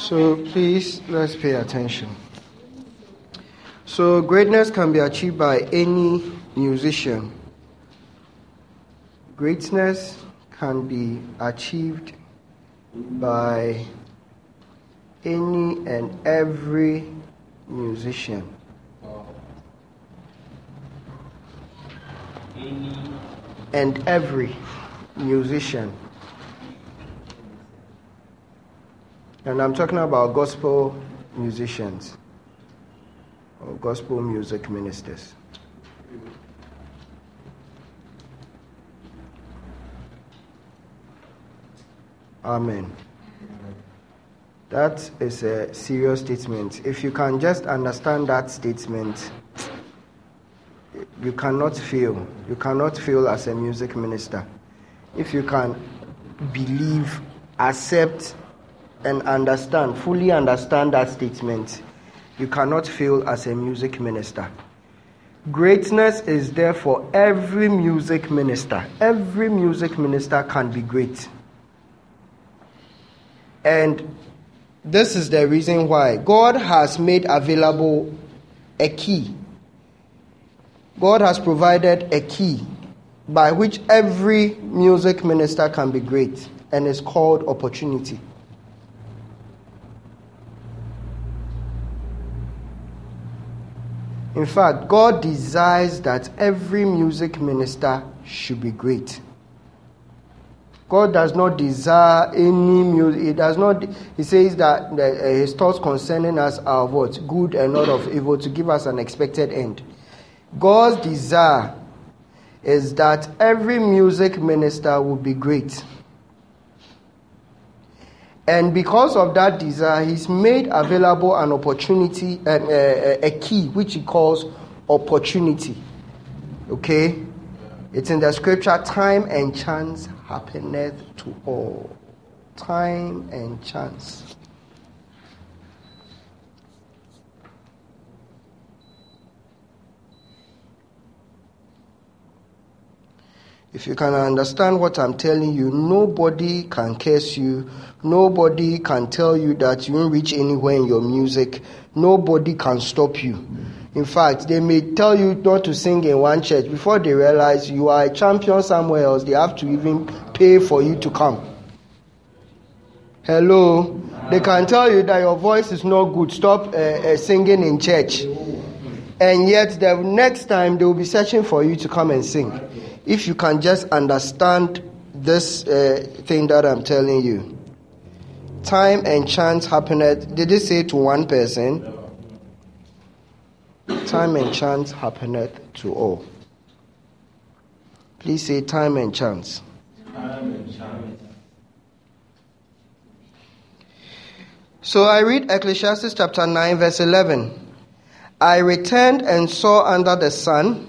So please, let's pay attention. So greatness can be achieved by any musician. Greatness can be achieved by any and every musician. And every musician. And I'm talking about gospel musicians or gospel music ministers. Amen. That is a serious statement. If you can just understand that statement, you cannot fail. You cannot fail as a music minister. If you can believe, accept, and understand, fully understand that statement, you cannot fail as a music minister. Greatness is there for every music minister. Every music minister can be great. And this is the reason why God has made available a key. God has provided a key by which every music minister can be great, and it's called opportunity. In fact, God desires that every music minister should be great. God does not desire any music. He says that his thoughts concerning us are what? Good and not of evil, to give us an expected end. God's desire is that every music minister will be great. And because of that desire, he's made available an opportunity, a key, which he calls opportunity. Okay? It's in the scripture, time and chance happeneth to all. Time and chance. If you can understand what I'm telling you, nobody can curse you. Nobody can tell you that you won't reach anywhere in your music. Nobody can stop you. In fact, they may tell you not to sing in one church. Before they realize you are a champion somewhere else, they have to even pay for you to come. Hello? They can tell you that your voice is not good. Stop singing in church. And yet the next time they will be searching for you to come and sing. If you can just understand this thing that I'm telling you. Time and chance happeneth. Did it say to one person? Time and chance happeneth to all. Please say time and chance. Time and chance. So I read Ecclesiastes chapter 9 verse 11. I returned and saw under the sun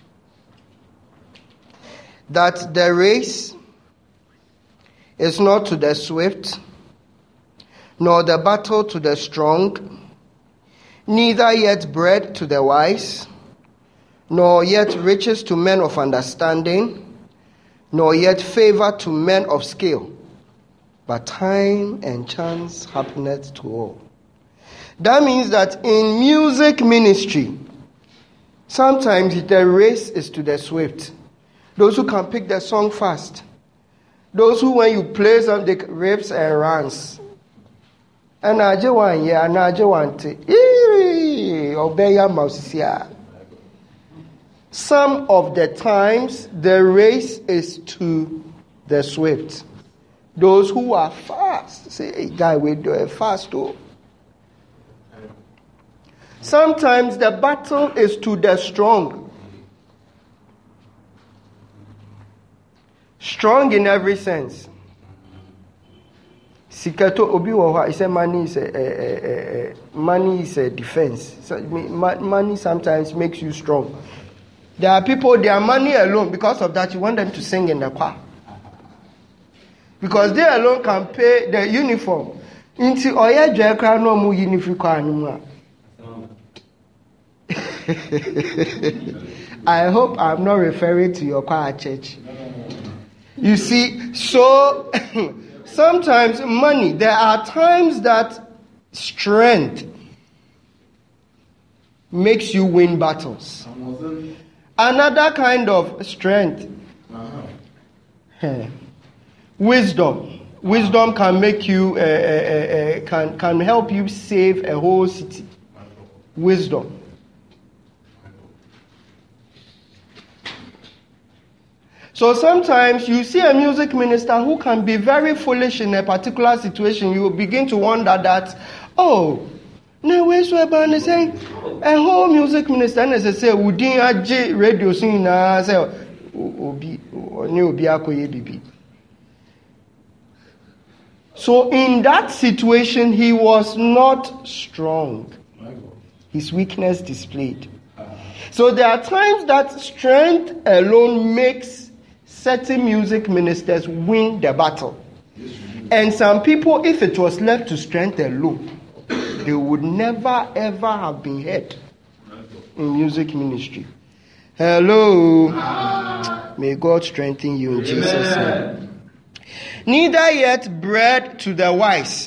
that the race is not to the swift, nor the battle to the strong, neither yet bread to the wise, nor yet riches to men of understanding, nor yet favor to men of skill, but time and chance happeneth to all. That means that in music ministry, sometimes the race is to the swift. Those who can pick the song fast. Those who, when you play some, they rips and runs. And I just want, yeah, and I just want to obey your mouse. Some of the times, the race is to the swift. Those who are fast. Say, hey, guy, we do it fast too. Sometimes the battle is to the strong. Strong in every sense. Sikato obi wawa. He said money is a defense. So, money sometimes makes you strong. There are people, their money alone, because of that, you want them to sing in the choir. Because they alone can pay the uniform. Inti oya jekra no mu uniform. I hope I'm not referring to your choir church. You see, so sometimes money, there are times that strength makes you win battles. Another kind of strength, wisdom. Wisdom can make you, can help you save a whole city. Wisdom. So sometimes you see a music minister who can be very foolish in a particular situation. You will begin to wonder that, oh, no way so about saying a whole music minister and as I say, Udin Aji radio singing say Obi Akoye Bibi. So in that situation, he was not strong. His weakness displayed. So there are times that strength alone makes certain music ministers win the battle. And some people, if it was left to strength alone, they would never ever have been heard in music ministry. Hello. May God strengthen you in Jesus' name. Neither yet bread to the wise.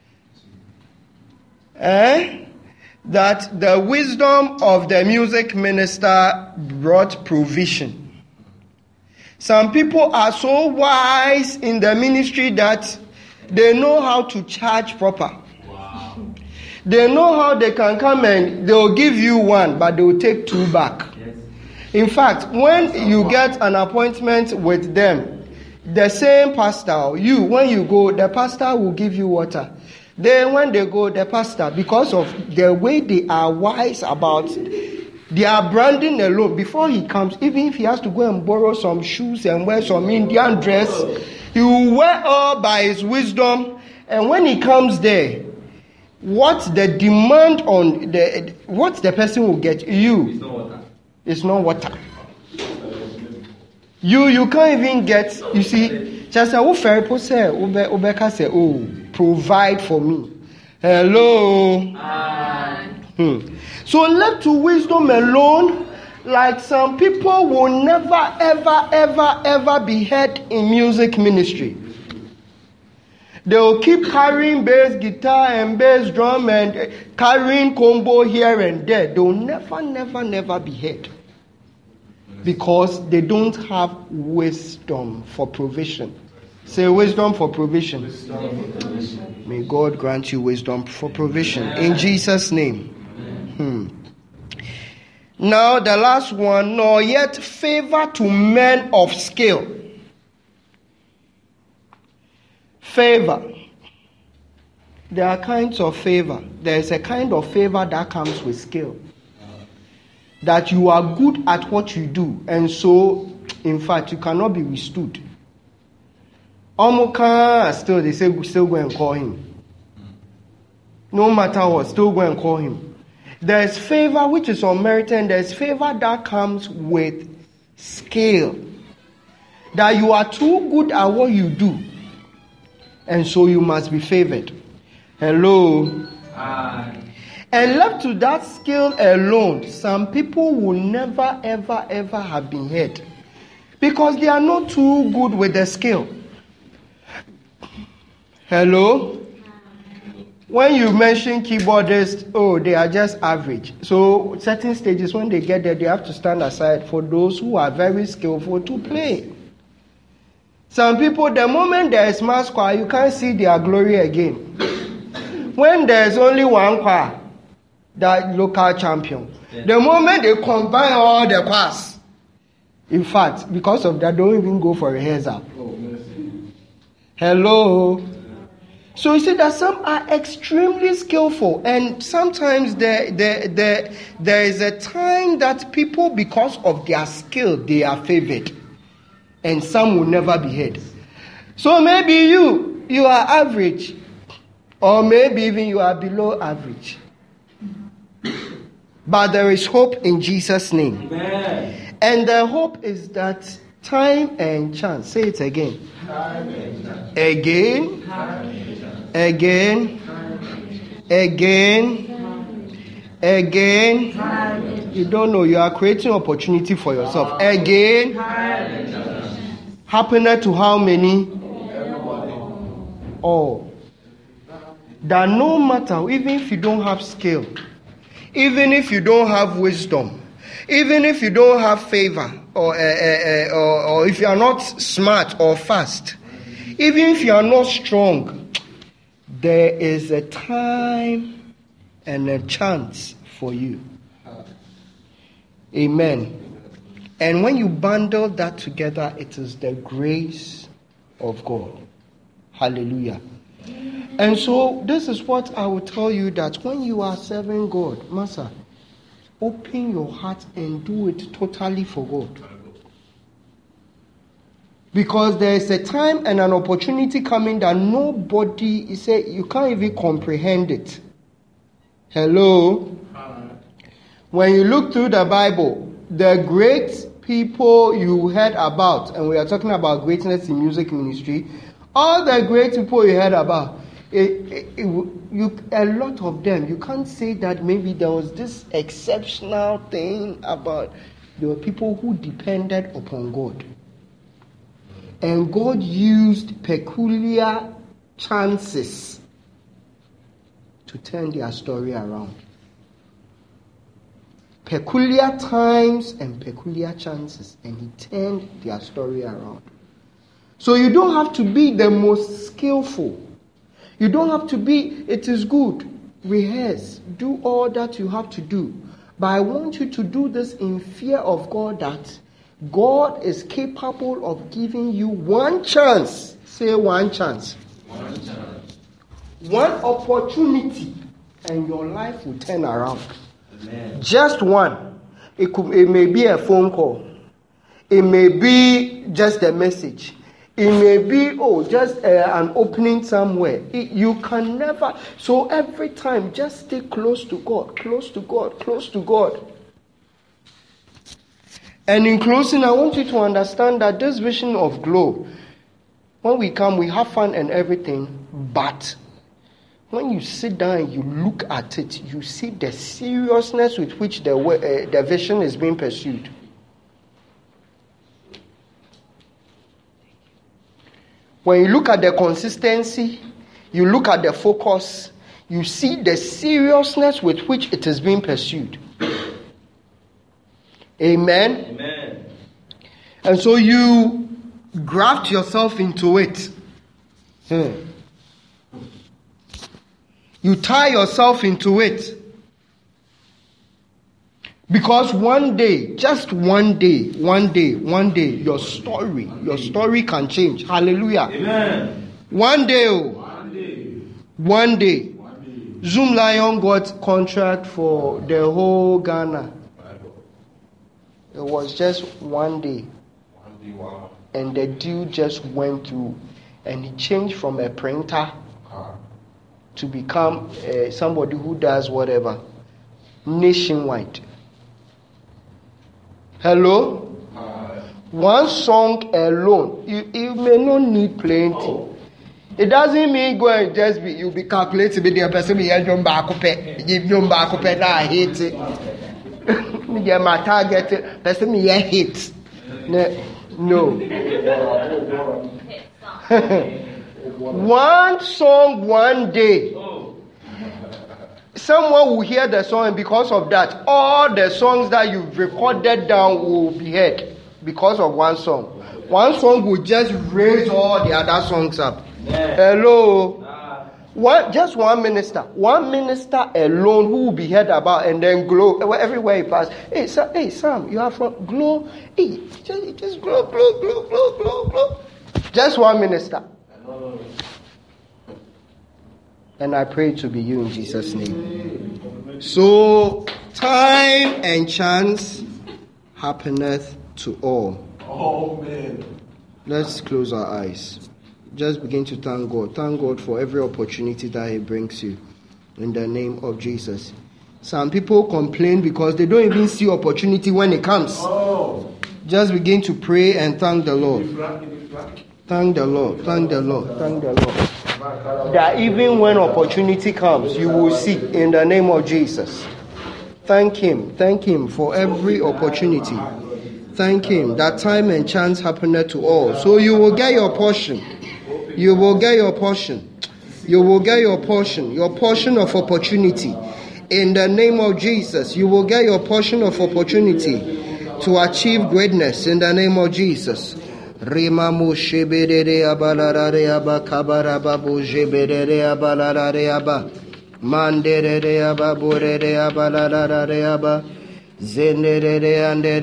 That the wisdom of the music minister brought provision. Some people are so wise in the ministry that they know how to charge proper. Wow. They know how they can come and they'll give you one, but they'll take two back. Yes. In fact, when you get an appointment with them, the same pastor, when you go, the pastor will give you water. Then when they go, the pastor, because of the way they are wise about their branding alone, before he comes, even if he has to go and borrow some shoes and wear some Indian dress, he will wear all by his wisdom. And when he comes there, what the demand on what the person will get you is not water. You can't even get, you see, just say, oh, provide for me. Hello. So left to wisdom alone, like some people will never, ever be heard in music ministry. They will keep carrying bass guitar and bass drum and carrying combo here and there. They will never be heard. Because they don't have wisdom for provision. Say wisdom for provision. May God grant you wisdom for provision. In Jesus' name. Now the last one, nor yet favor to men of skill. Favor. There are kinds of favor. There is a kind of favor that comes with skill. That you are good at what you do, and so, in fact, you cannot be withstood. Still, they say, still go and call him. No matter what, still go and call him. There is favor which is unmerited, and there is favor that comes with skill. That you are too good at what you do, and so you must be favored. Hello. And left to that skill alone, some people will never, ever have been heard. Because they are not too good with the skill. Hello? When you mention keyboardists, they are just average. So certain stages, when they get there, they have to stand aside for those who are very skillful to play. Some people, the moment there is mass choir, you can't see their glory again. When there is only one choir, that local champion. Yeah. The moment they combine all the choirs, in fact, because of that, don't even go for rehearsal. Hello. So you see that some are extremely skillful, and sometimes there is a time that people, because of their skill, they are favored, and some will never be heard. So maybe you are average, or maybe even you are below average. But there is hope in Jesus' name. Amen. And the hope is that time and chance. Say it again. Time and chance. Again. Time and chance. Again. Time. Again. Again. Time. You don't know. You are creating opportunity for yourself. Again. Time. Happening to how many? All. that no matter, even if you don't have skill, even if you don't have wisdom, even if you don't have favor, or if you are not smart or fast, even if you are not strong, there is a time and a chance for you. Amen. And when you bundle that together, it is the grace of God. Hallelujah. And so this is what I will tell you, that when you are serving God, Master, open your heart and do it totally for God. Because there is a time and an opportunity coming that nobody, you can't even comprehend it. Hello? When you look through the Bible, the great people you heard about, and we are talking about greatness in music ministry, all the great people you heard about, a lot of them, you can't say that maybe there was this exceptional thing about. There were people who depended upon God. And God used peculiar chances to turn their story around. Peculiar times and peculiar chances, and He turned their story around. So you don't have to be the most skillful. You don't have to be, it is good, rehearse, do all that you have to do. But I want you to do this in fear of God, that God is capable of giving you one chance. Say one chance. One chance. One opportunity, and your life will turn around. Amen. Just one. It may be a phone call. It may be just a message. It may be, just an opening somewhere. You can never. So every time, just stay close to God, close to God, close to God. And in closing, I want you to understand that this vision of Glow, when we come, we have fun and everything, but when you sit down and you look at it, you see the seriousness with which the vision is being pursued. When you look at the consistency, you look at the focus, you see the seriousness with which it is being pursued. Amen? Amen. And so you graft yourself into it. You tie yourself into it. Because one day, just one day, your story can change. Hallelujah. Amen. One day. Zoom Lion got contract for the whole Ghana. It was just one day. Wow. And the deal just went through. And he changed from a printer to become somebody who does whatever. Nationwide. Hello? One song alone. You may not need plenty. It doesn't mean go and just be, you'll be calculating with the person, give now I hate it. Get my target, person me hit. No. One song, one day. Someone will hear the song, and because of that, all the songs that you've recorded down will be heard because of one song. One song will just raise all the other songs up. Yeah. Hello. Just one minister alone who will be heard about, and then Glow everywhere he passes. Hey Sam, you are from Glow. Hey, just glow. Just one minister. And I pray to be you in Jesus' name. So, time and chance happeneth to all. Amen. Let's close our eyes. Just begin to thank God. Thank God for every opportunity that He brings you. In the name of Jesus. Some people complain because they don't even see opportunity when it comes. Oh. Just begin to pray and thank the Lord. Thank the Lord. Thank the Lord. Thank the Lord. That even when opportunity comes, you will see in the name of Jesus. Thank Him. Thank Him for every opportunity. Thank Him that time and chance happeneth to all. So you will get your portion. You will get your portion. You will get your portion of opportunity. In the name of Jesus, you will get your portion of opportunity to achieve greatness in the name of Jesus. Rimamu shibere abalarare aba kabaraba bujebere abalarare aba mandere aba burere abalarare aba zendere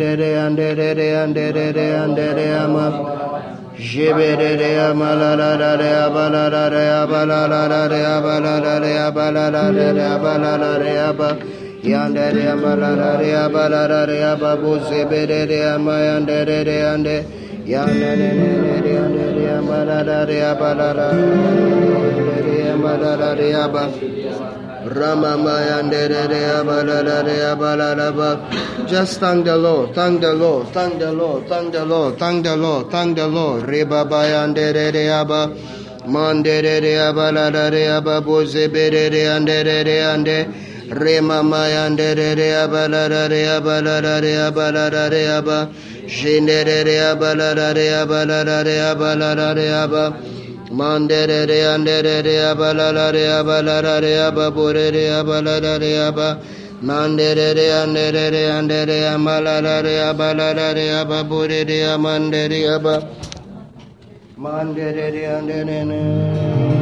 andere ama jebere amalarare abalarare aba yandere abalarare aba buzebere ama yandere ande yandere abalarare aba just thank the Lord, thank the Lord, thank the Lord, thank the Lord, thank the Lord, thank the Lord. Rebaba aba mandere abalarare aba bozebere ande remama yandere abalarare aba jendere abalarare aba mandere andere abalarare aba borere abalarare aba mandere andere amalarare aba borere amandere aba mandere andere